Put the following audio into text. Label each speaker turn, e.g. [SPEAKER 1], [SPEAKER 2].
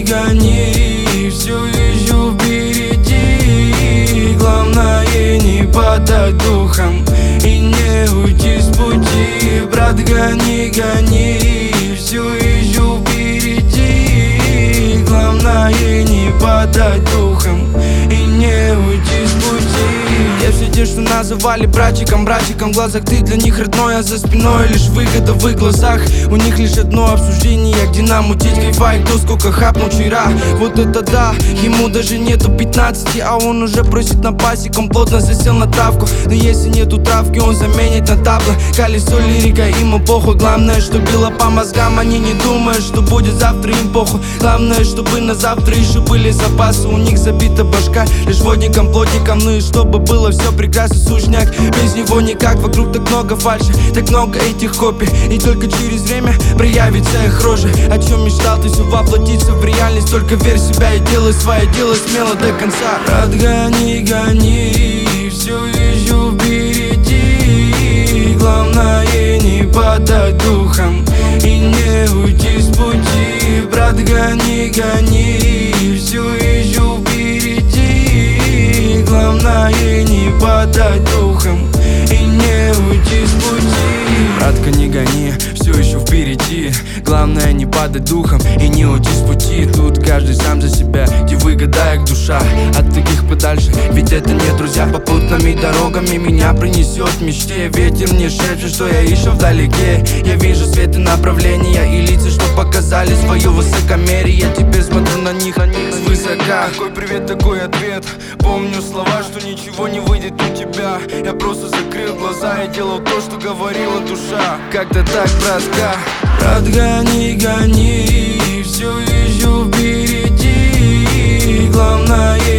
[SPEAKER 1] гони, все еще впереди. Главное не падать духом и не уйти с пути. Брат, гони, гони, все еще впереди. Главное не падать духом и не уйти с пути. Я все те, что называли братчиком, братчиком в глазах ты для них родной, а за спиной лишь выгода в их глазах. У них лишь одно обсуждение, где нам мутить кайфа и кто сколько хапнул вчера. Вот это да, ему даже нету 15, а он уже просит на пасек, он плотно засел на травку. Но если нету травки, он заменит на табло. Колесо лирика, ему похуй, главное, что било по мозгам. Они не думают, что будет завтра, им похуй. Главное, чтобы на завтра еще были запасы. У них забита башка лишь водником, плотником. Ну и чтобы было все прекрасно, сушняк. Без него никак, вокруг так много фальши, так много этих копий. И только через время проявится их рожи. О чем мечтал, ты все воплотится в реальность. Только верь в себя и делай свое дело смело до конца. Брат, гони, гони, все еще впереди. Главное не падать духом и не уйти с пути. Брат, гони, гони, все еще впереди. Главное не падать духом и не уйти с пути. Братка, не гони, все еще впереди. Главное не падать духом и не уйти с пути. Тут каждый сам за себя, где выгода их душа. От таких подальше, ведь это не друзья. Попутными дорогами меня принесет в мечте. Ветер мне шепчет, что я еще вдалеке. Я вижу свет и направления и лица, что показали свое высокомерие. Я теперь смотрю на них свысока. Какой привет, такой ответ. Помню слова, что ничего не выйдет у тебя. Я просто закрыл глаза и делал то, что говорила душа. Как-то так, братка. Брат, гони, гони, все еще впереди. Главное